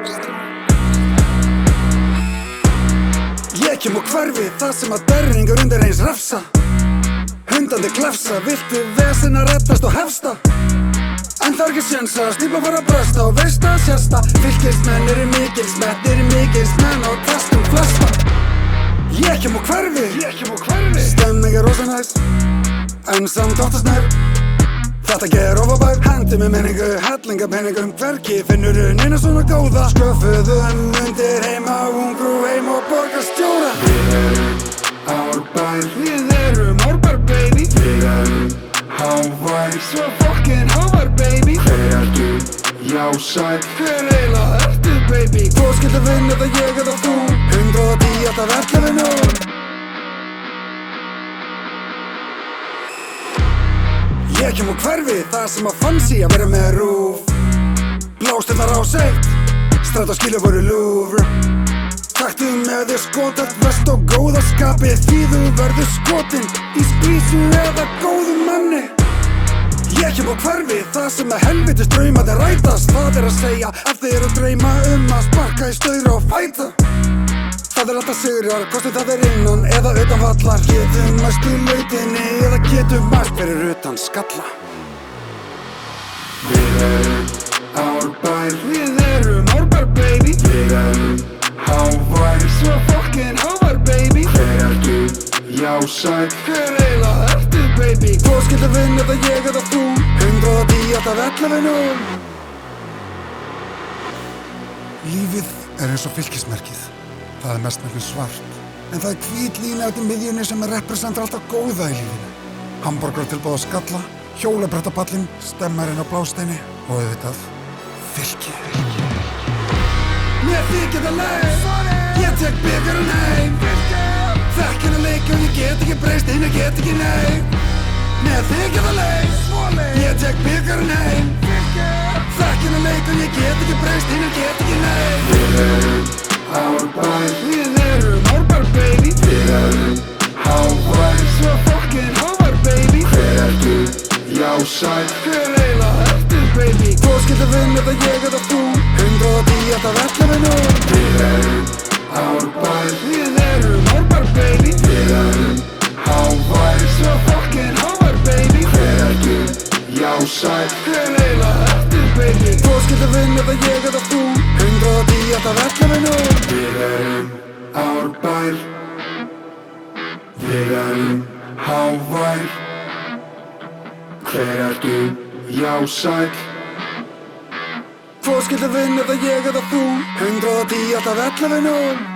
Ég kem og hverfi það sem að derringur undir eins refsa. Hundandi klefsa, viltu vesen að reddast og hefsta. En það ekki séns að stífla fara að bresta og veist að sérsta. Fylkismenn eru mikilsmenn og testum flesta. Ég kem og hverfi, stemming rosa næs, en samt oftast nær. Þetta ger ofabær, hendi með menningu, hellinga penningum. Hvergi finnurðu neina svona góða. Sköfuðum undir heima, ungrú heim og borgarstjóra. Við erum Árbær, Við erum Árbær baby. við erum hávær. Svo fucking hávær baby. Hver ertu? Já, sæl. Hver eiginlega ertu baby? Hvor skildu vinna eða ég eða þú? 110 alltaf 11-0. Ég kem og hverfi það sem að fancy að vera með rúf. Blástillar á seitt, stræt og skilja voru lúfr. Taktu með þér skotelt vest og góða skapi, því þú verður skotin í sprísu eða góðum manni. Ég kem og hverfi það sem að helvitis draumandi rætast. Það að segja að þeir eru drauma að sparka í staur og fæta. Það alltaf sigrar, hvort það innan eða utan vallar. Getum mæst í lautinni eða getum mæst fyrir utan skalla. Við erum Árbær, Við erum Árbær baby. við erum hávær. Svo fucking hávær baby. Hver ertu? Já, sæl. Hver eiginlega ertu baby? Hvor skildu vinna eða ég eða þú? 110 alltaf 11-0. Lífið er eins og fylkismerkið. Það er mestmegnis svart, en það er hvít lína út í miðjunni sem representar alltaf góða í lífinu. Hamborgar tilbúð á skalla, hjólabrettapallinn, stemmarinn á blásteini og auðvitað fylki. Mér þykir það leið, ég tek bikarinn heim. Þekkina leik og ég get ekki breyst, en ég get ekki nei. Mér þykir það leið, ég tek bikarinn heim. Þekkina leik og ég get ekki breyst, en ég get ekki nei. Við erum Árbær, Við erum Árbær baby. við erum hávær. Svo fucking hávær baby. Hver ertu? Já, sæl. Hver eiginlega ertu baby? Hvor skildu vinna eða ég eða þú? 110 alltaf 11-0. Við erum Árbær, Við erum Árbær baby. við erum hávær. Svo fucking hávær baby. Hver ertu? Já, sæl. Hver eiginlega ertu baby? Hvor skildu vinna eða ég eða þú? 110 alltaf 11-0. Við erum Árbær, við erum hávær. Hver ertu? Já, sæl. Hvor skildu vinna eða ég eða þú? 110 alltaf 11-0.